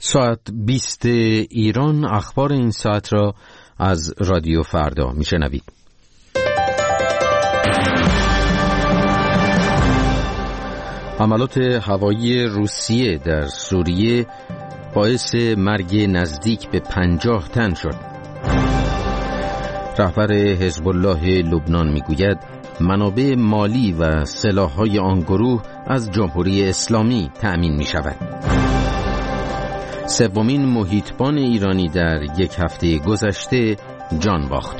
ساعت 20 ایران اخبار این ساعت را از رادیو فردا میشنوید. حملات هوایی روسیه در سوریه باعث مرگ نزدیک به 50 تن شد. رهبر حزب الله لبنان میگوید منابع مالی و سلاح‌های آن گروه از جمهوری اسلامی تأمین می‌شود. سومین محیطبان ایرانی در یک هفته گذشته جان باخت.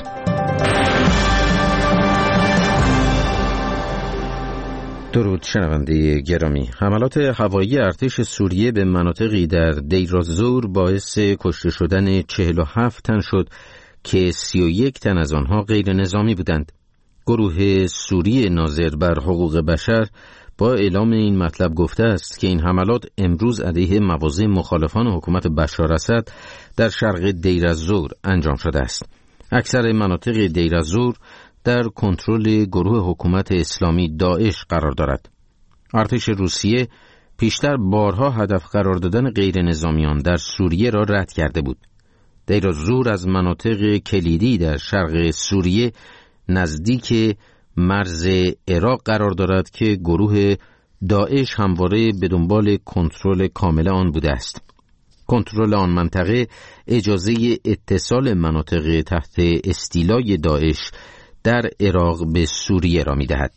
درود شنونده گرامی. حملات هوایی ارتش سوریه به مناطقی در دیر الزور باعث کشته شدن 47 تن شد که 31 تن از آنها غیر نظامی بودند. گروه سوری ناظر بر حقوق بشر با اعلام این مطلب گفته است که این حملات امروز علیه مواضع مخالفان حکومت بشار اسد در شرق دیر الزور انجام شده است. اکثر مناطق دیر الزور در کنترل گروه حکومت اسلامی داعش قرار دارد. ارتش روسیه پیشتر بارها هدف قرار دادن غیر نظامیان در سوریه را رد کرده بود. دیر الزور از مناطق کلیدی در شرق سوریه نزدیک مرز عراق قرار دارد که گروه داعش همواره به دنبال کنترل کامل آن بوده است. کنترل آن منطقه اجازه اتصال مناطق تحت استیلای داعش در عراق به سوریه را می‌دهد.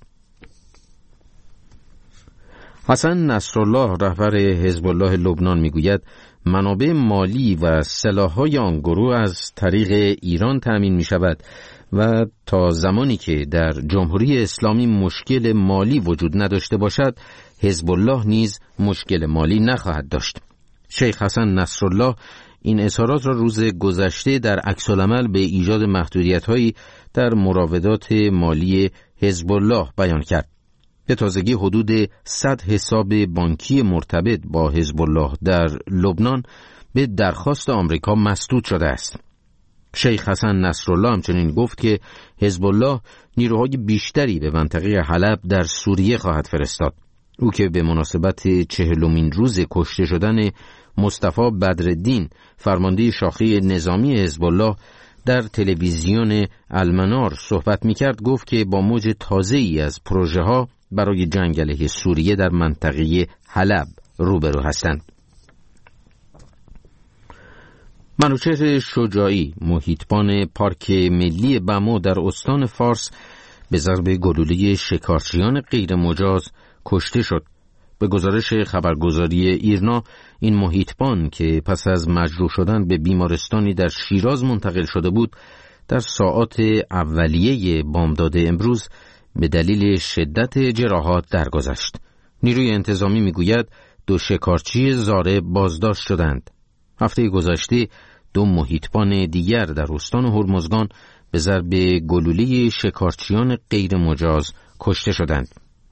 حسن نصرالله رهبر حزب الله لبنان میگوید منابع مالی و سلاح‌های آن گروه از طریق ایران تأمین می‌شود و تا زمانی که در جمهوری اسلامی مشکل مالی وجود نداشته باشد حزب الله نیز مشکل مالی نخواهد داشت. شیخ حسن نصرالله این اظهارات را روز گذشته در عکس‌العمل به ایجاد محدودیت‌هایی در مراودات مالی حزب الله بیان کرد. به تازگی حدود 100 حساب بانکی مرتبط با حزب الله در لبنان به درخواست آمریکا مسدود شده است. شیخ حسن نصرالله همچنین گفت که حزب الله نیروهای بیشتری به منطقه حلب در سوریه خواهد فرستاد. او که به مناسبت 40مین روز کشته شدن مصطفی بدرالدین فرمانده شاخه نظامی حزب الله در تلویزیون المنار صحبت می‌کرد گفت که با موج تازه‌ای از پروژه‌ها برای جنگ علیه سوریه در منطقه حلب روبرو هستند. منوچهر شجاعی محیطبان پارک ملی بمو در استان فارس به ضرب گلوله شکارچیان غیر مجاز کشته شد. به گزارش خبرگزاری ایرنا این محیطبان که پس از مجروح شدن به بیمارستانی در شیراز منتقل شده بود در ساعات اولیه بامداد امروز به دلیل شدت جراحات درگذشت. نیروی انتظامی میگوید 2 شکارچی زاره بازداشت شدند. هفته گذشته 2 محیطبان دیگر در استان هرمزگان به ضرب گلوله شکارچیان غیر مجاز کشته شدند.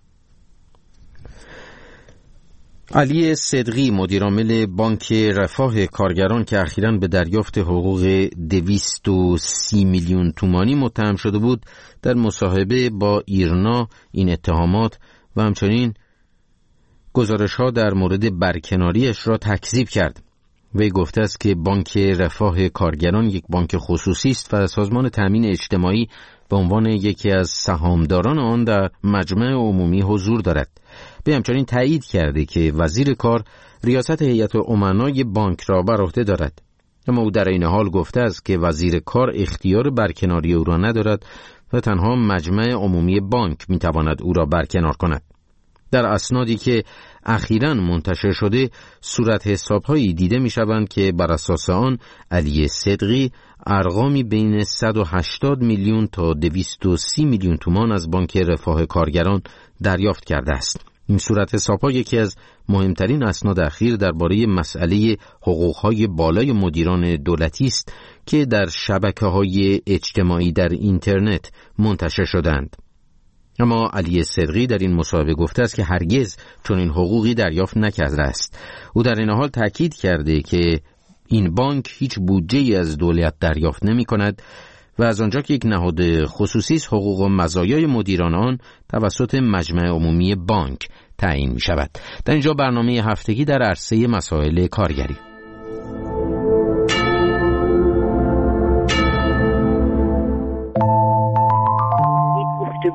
علی صدقی مدیرعامل بانک رفاه کارگران که اخیراً به دریافت حقوق 230 میلیون تومانی متهم شده بود در مصاحبه با ایرنا این اتهامات و همچنین گزارش‌ها در مورد برکناریش را تکذیب کرد. وی گفته است که بانک رفاه کارگران یک بانک خصوصی است و سازمان تأمین اجتماعی به عنوان یکی از سهامداران آن در مجمع عمومی حضور دارد. به همچنین تایید کرده که وزیر کار ریاست هیئت امنای بانک را بر عهده دارد. اما او در این حال گفته است که وزیر کار اختیار برکناری او را ندارد و تنها مجمع عمومی بانک میتواند او را برکنار کند. در اسنادی که اخیراً منتشر شده صورت حساب‌هایی دیده می‌شوند که بر اساس آن علی صدقی ارقامی بین 180 میلیون تا 230 میلیون تومان از بانک رفاه کارگران دریافت کرده است. این صورت حساب‌ها یکی از مهمترین اسناد اخیر درباره مسئله حقوق‌های بالای مدیران دولتی است که در شبکه‌های اجتماعی در اینترنت منتشر شدند. اما علی صدقی در این مصاحبه گفته است که هرگز چنین حقوقی دریافت نکرده است. او در این حال تاکید کرده که این بانک هیچ بودجه‌ای از دولت دریافت نمی‌کند و از آنجا که یک نهاد خصوصی است حقوق و مزایای مدیران آن توسط مجمع عمومی بانک تعیین می‌شود. در اینجا برنامه هفتگی در عرصه مسائل کارگری.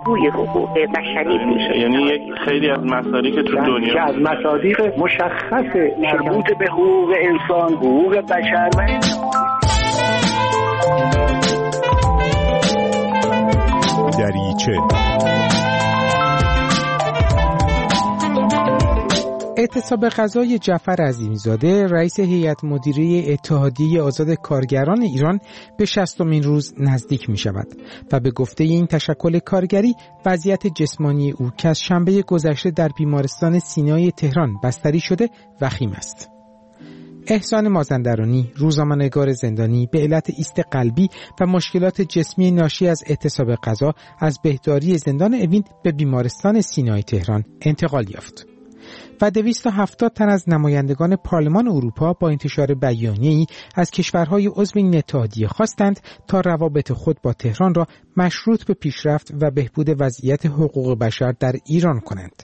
الگوی حقوق بشری میشه. یعنی یک خیلی از مصادیق که تو دنیا از مصادیق مشخص مربوط به حقوق انسان، حقوق بشر و دریچه. اعتصاب غذای جعفر عظیمی‌زاده رئیس هیئت مدیره اتحادیه آزاد کارگران ایران به 60مین روز نزدیک می شود و به گفته این تشکل کارگری وضعیت جسمانی او که از شنبه گذشته در بیمارستان سینای تهران بستری شده وخیم است. احسان مازندرانی، روزنامه‌نگار زندانی، به علت ایست قلبی و مشکلات جسمی ناشی از اعتصاب غذا از بهداری زندان اوین به بیمارستان سینای تهران انتقال یافت. و 270 تن از نمایندگان پارلمان اروپا با انتشار بیانیه‌ای از کشورهای عضو این اتحادیه خواستند تا روابط خود با تهران را مشروط به پیشرفت و بهبود وضعیت حقوق بشر در ایران کنند.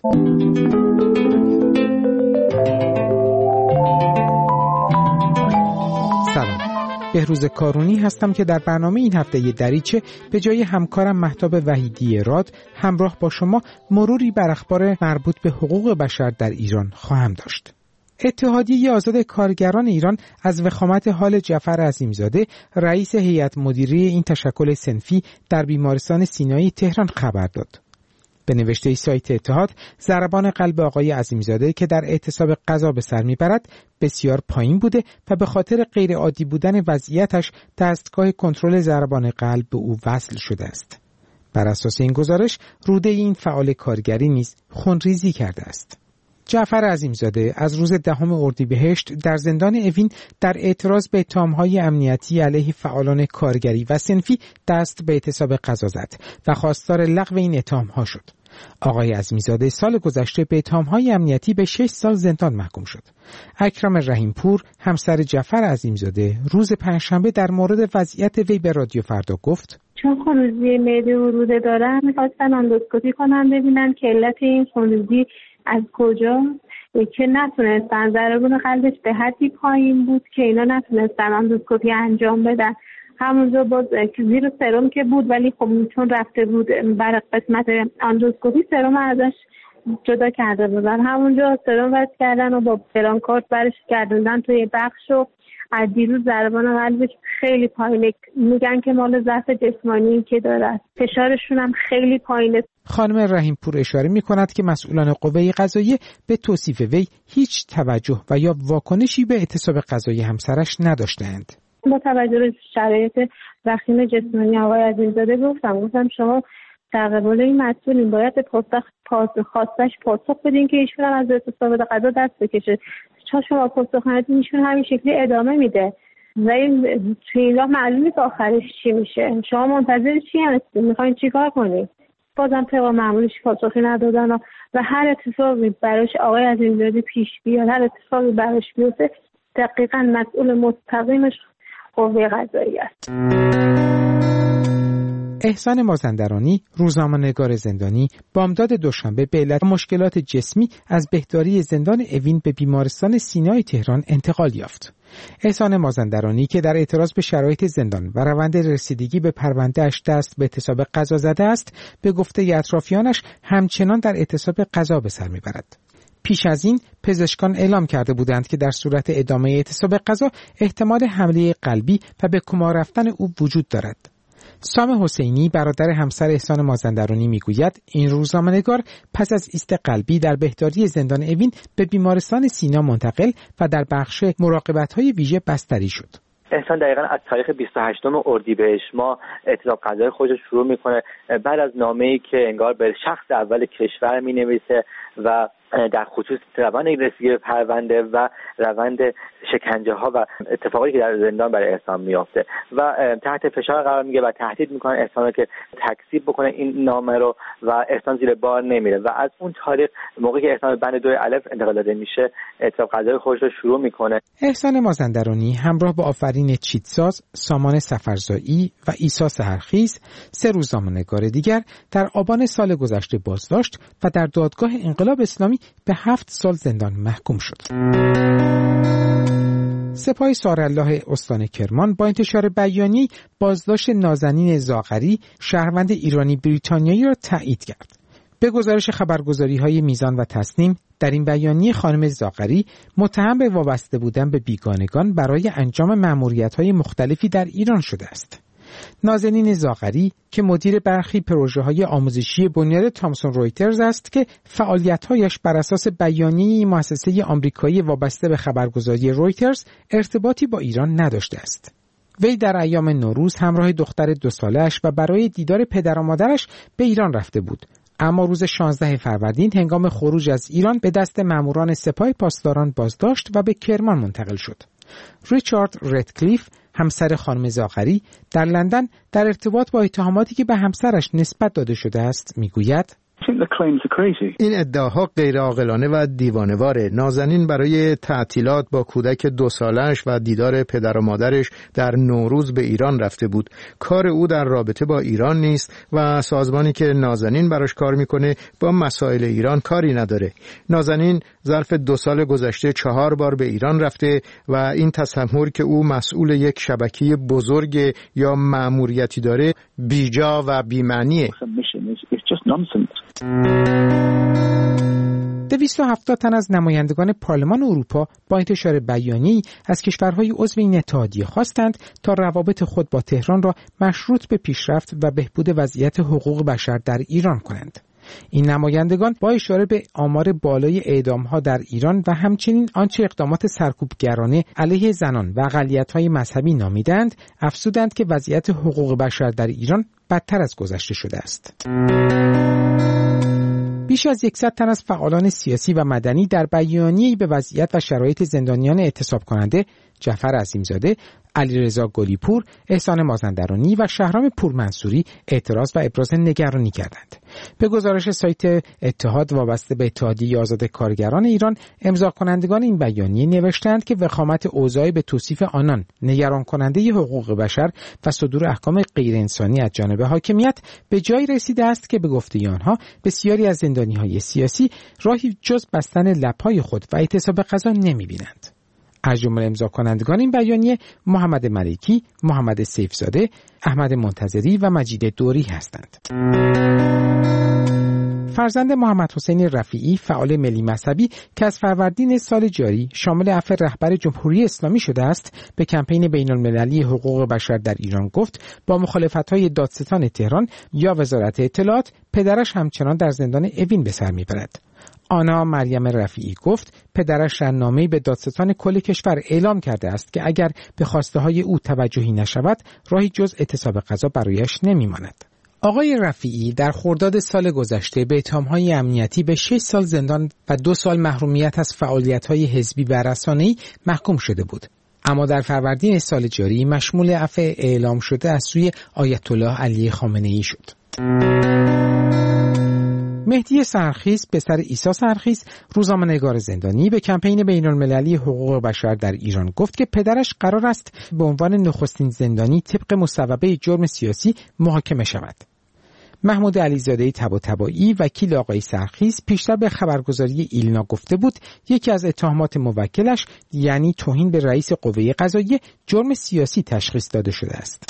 سلام، بهروز کارونی هستم که در برنامه این هفته دریچه به جای همکارم مهتاب وحیدی راد همراه با شما مروری بر اخبار مربوط به حقوق بشر در ایران خواهم داشت. اتحادیه آزاد کارگران ایران از وخامت حال جعفر عظیمی‌زاده رئیس هیئت مدیره این تشکل صنفی در بیمارستان سینایی تهران خبر داد. به نوشته سایت اتحاد، ضربان قلب آقای عظیمی‌زاده که در اعتصاب غذا به سر میبرد بسیار پایین بوده و به خاطر غیر عادی بودن وضعیتش دستگاه کنترل ضربان قلب به او وصل شده است. بر اساس این گزارش روده این فعال کارگری نیز خونریزی کرده است. جعفر عظیمی‌زاده از روز 10 اردیبهشت در زندان اوین در اعتراض به اتهام‌های امنیتی علیه فعالان کارگری و صنفی دست به اعتصاب غذا زد و خواستار لغو این اتهام‌ها شد. آقای عظیمی‌زاده سال گذشته به اتهام‌های امنیتی به 6 سال زندان محکوم شد. اکرم رحیمپور همسر جعفر عظیمی‌زاده روز پنجشنبه در مورد وضعیت وی به رادیو فردا گفت: چون خونریزی معده و روده دارم می‌خواستن اندوسکوپی کنن ببینن که علت این خونریزی از کجا، که نتونستن. ضربان قلبش به حدی پایین بود که اینا نتونستن اندوسکوپی انجام بدن. همونجا باز زیر سرم که بود، ولی خب چون رفته بود برای قسمت اندوسکوپی سرم ازش جدا کرده بودن. همونجا سرم وصل کردن و با برانکارد برش گردوندن توی بخش و از دیروز ضربان قلبش خیلی پایینه. میگن که مال ضعف جسمانی که داره، فشارشون هم خیلی پایینه. خانم رحیمپور اشاره می‌کند که مسئولان قوه قضاییه به توصیف وی هیچ توجه و یا واکنشی به اعتصاب غذایی همسرش نداشتند. با توجه به شرایط وخیم جسمانی آقای عظیمی‌زاده گفتم شما در قبال این مسئولین باید خواستش پاسخ بدین که ایشون از اعتصاب غذا دست بکشه. چون شما پاسخ ندین ایشون همین شکلی ادامه میده و این توی این راه معلوم نیست آخرش چی میشه. شما منتظر چی هستین؟ میخواین چیکار کنید؟ بازم طبق معمولش پاسخی ندادن و هر اتفاقی براش آقای عظیمی‌زاده پیش بیاد، هر اتفاقی براش بیفته، دقیقاً مسئول مستقیمش قوه قضاییه است. احسان مازندرانی، روزنامه‌نگار زندانی، بامداد دوشنبه به علت مشکلات جسمی از بهداری زندان اوین به بیمارستان سینای تهران انتقال یافت. احسان مازندرانی که در اعتراض به شرایط زندان و روند رسیدگی به پرونده‌اش دست به اعتصاب غذا زده است، به گفته اطرافیانش همچنان در اعتصاب غذا به سر میبرد. پیش از این پزشکان اعلام کرده بودند که در صورت ادامه اعتصاب غذا احتمال حمله قلبی و به کما رفتن او وجود دارد. سام حسینی برادر همسر احسان مازندرانی میگوید این روزنامه‌نگار پس از ایست قلبی در بهداری زندان اوین به بیمارستان سینا منتقل و در بخش مراقبت‌های ویژه بستری شد. احسان دقیقاً از تاریخ 28 اردیبهشت ماه اعتصاب غذای خودش شروع میکنه بعد از نامه‌ای که انگار به شخص اول کشور مینویسه و در خصوص روند رسیدگی به پرونده و روند شکنجه ها و اتفاقی که در زندان برای احسان میافته و تحت فشار قرار میگه و تهدید میکنه احسان رو که تکذیب بکنه این نامه رو و احسان زیر بار نمیره و از اون تاریخ موقعی که احسان بند 2 الف انتقال داده میشه اعتصاب غذای خودش رو شروع میکنه. احسان مازندرانی همراه با آفرین چیتساز، سامان سفرزایی و عیسی سحرخیز 3 روزنامه‌نگار دیگر در آبان سال گذشته بازداشت و در دادگاه انقلاب اسلامی به 7 سال زندان محکوم شد. سپاه سارالله استان کرمان با انتشار بیانیه‌ای بازداشت نازنین زاغری شهروند ایرانی بریتانیایی را تایید کرد. به گزارش خبرگزاری‌های میزان و تصنیم، در این بیانیه خانم زاغری متهم به وابسته بودن به بیگانگان برای انجام مأموریت‌های مختلفی در ایران شده است. نازنین زاغری که مدیر برخی پروژه‌های آموزشی بنیاد تامسون رویترز است که فعالیت‌هایش بر اساس بیانیه مؤسسه آمریکایی وابسته به خبرگزاری رویترز ارتباطی با ایران نداشته است. وی در ایام نوروز همراه دختر 2 ساله‌اش و برای دیدار پدر و مادرش به ایران رفته بود. اما روز 16 فروردین هنگام خروج از ایران به دست ماموران سپاه پاسداران بازداشت و به کرمان منتقل شد. ریچارد ردکلیف، همسر خانم زاغری، در لندن در ارتباط با اتهاماتی که به همسرش نسبت داده شده است میگوید: این ادعاها غیر عاقلانه و دیوانه‌واره. نازنین برای تعطیلات با کودک 2 سالش و دیدار پدر و مادرش در نوروز به ایران رفته بود. کار او در رابطه با ایران نیست و سازمانی که نازنین براش کار میکنه با مسائل ایران کاری نداره. نازنین ظرف 2 سال گذشته 4 بار به ایران رفته و این تصور که او مسئول یک شبکه بزرگ یا مأموریتی داره بیجا و بی‌معنیه. 270 تن از نمایندگان پارلمان اروپا با انتشار بیانیه‌ای از کشورهای عضو این اتحادیه خواستند تا روابط خود با تهران را مشروط به پیشرفت و بهبود وضعیت حقوق بشر در ایران کنند. این نمایندگان با اشاره به آمار بالای اعدام‌ها در ایران و همچنین آنچه اقدامات سرکوبگرانه علیه زنان و اقلیت‌های مذهبی نامیدند، افزودند که وضعیت حقوق بشر در ایران بدتر از گذشته شده است. بیش از 100 تن از فعالان سیاسی و مدنی در بیانیه‌ای به وضعیت و شرایط زندانیان اعتصاب کننده جعفر عظیمزاده، علیرضا گلیپور، احسان مازندرانی و شهرام پورمنصوری اعتراض و ابراز نگرانی کردند. به گزارش سایت اتحاد وابسته به اتحادیه آزاد کارگران ایران، امضا کنندگان این بیانیه نوشتند که وخامت اوضاع به توصیف آنان نگران کننده حقوق بشر و صدور احکام غیر انسانی از جانب حاکمیت به جایی رسیده است که به گفته آنها بسیاری از زندانی‌های سیاسی راهی جز بستن لب‌های خود و اعتصاب غذا نمی‌بینند. از جمله امضا کنندگان این بیانیه محمد ملکی، محمد سیفزاده، احمد منتظری و مجید دوری هستند. فرزند محمد حسین رفیعی، فعال ملی مذهبی که از فروردین سال جاری شامل عفو رهبر جمهوری اسلامی شده است، به کمپین بین‌المللی حقوق بشر در ایران گفت با مخالفت‌های دادستان تهران یا وزارت اطلاعات پدرش همچنان در زندان اوین به سر می‌برد. آنا مریم رفیعی گفت پدرش در نامه‌ای به دادستان کل کشور اعلام کرده است که اگر به خواسته‌های او توجهی نشود راهی جز اعتصاب غذا برایش نمی‌ماند. آقای رفیعی در خرداد سال گذشته به اتهام‌های امنیتی به 6 سال زندان و 2 سال محرومیت از فعالیت‌های حزبی و رسانه‌ای محکوم شده بود. اما در فروردین سال جاری مشمول عفو اعلام شده از سوی آیت الله علی خامنه‌ای شد. مهدی سحرخیز، پسر عیسی سحرخیز، روزنامه‌نگار زندانی، به کمپین بین‌المللی حقوق بشر در ایران گفت که پدرش قرار است به عنوان نخستین زندانی طبق مصوبه جرم سیاسی محاکمه شود. محمود علیزاده طباطبایی، وکیل آقای سحرخیز، پیشتر به خبرگزاری ایلنا گفته بود یکی از اتهامات موکلش یعنی توهین به رئیس قوه قضاییه جرم سیاسی تشخیص داده شده است.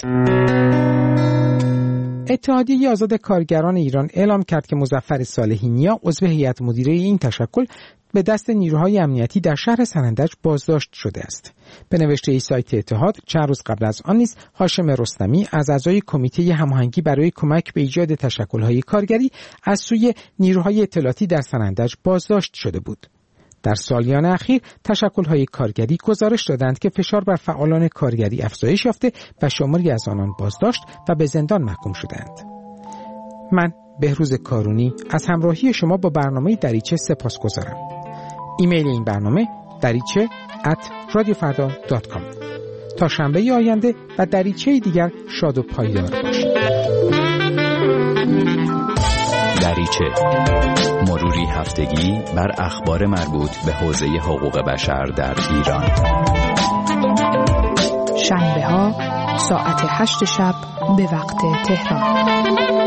اتحادیه آزاد کارگران ایران اعلام کرد که مظفر صالحی نیا، عضو هیئت مدیره این تشکل، به دست نیروهای امنیتی در شهر سنندج بازداشت شده است. به نوشته سایت اتحاد، چند روز قبل از آن نیز هاشم رستمی از اعضای کمیته هماهنگی برای کمک به ایجاد تشکل‌های کارگری از سوی نیروهای اطلاعاتی در سنندج بازداشت شده بود. در سالیان اخیر تشکل‌های کارگری گزارش دادند که فشار بر فعالان کارگری افزایش یافته و شماری از آنان بازداشت و به زندان محکوم شدند. من بهروز کارونی از همراهی شما با برنامه دریچه سپاسگزارم. ایمیل این برنامه dariche@radiofarda.com. تا شنبه آینده و دریچه دیگر شاد و پایدار باشید. دریچه، مروری هفتگی بر اخبار مربوط به حوزه حقوق بشر در ایران. شنبه ها ساعت 8 شب به وقت تهران.